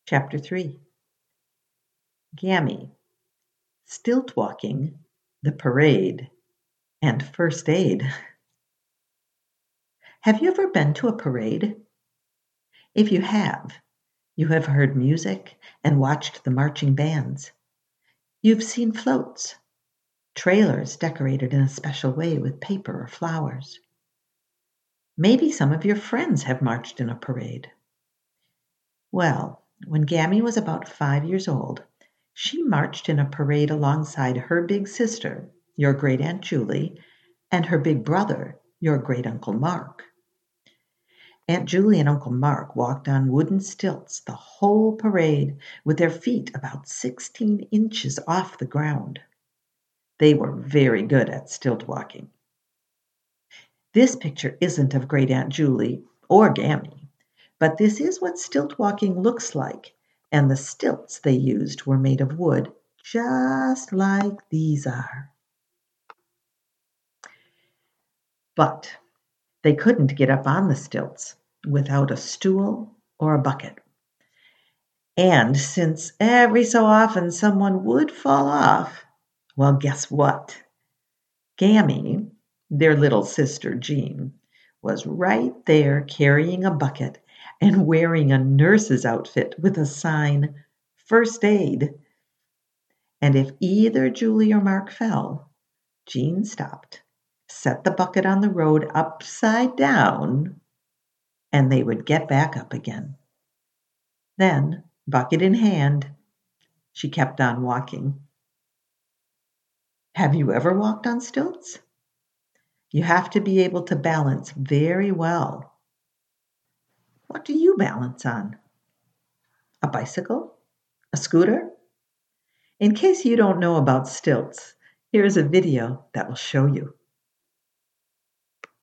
Chapter 3. Gammy, Stilt Walking, the Parade, and First Aid. Have you ever been to a parade? If you have heard music and watched the marching bands. You've seen floats, trailers decorated in a special way with paper or flowers. Maybe some of your friends have marched in a parade. Well, when Gammy was about 5 years old, she marched in a parade alongside her big sister, your great Aunt Julie, and her big brother, your great Uncle Mark. Aunt Julie and Uncle Mark walked on wooden stilts the whole parade with their feet about 16 inches off the ground. They were very good at stilt walking. This picture isn't of great Aunt Julie or Gammy, but this is what stilt walking looks like, and the stilts they used were made of wood, just like these are. But they couldn't get up on the stilts without a stool or a bucket. And since every so often someone would fall off, well, guess what? Gammy, their little sister Jean, was right there carrying a bucket and wearing a nurse's outfit with a sign, First Aid. And if either Julie or Mark fell, Jean stopped, set the bucket on the road upside down, and they would get back up again. Then, bucket in hand, she kept on walking. Have you ever walked on stilts? You have to be able to balance very well. What do you balance on? A bicycle? A scooter? In case you don't know about stilts, here's a video that will show you.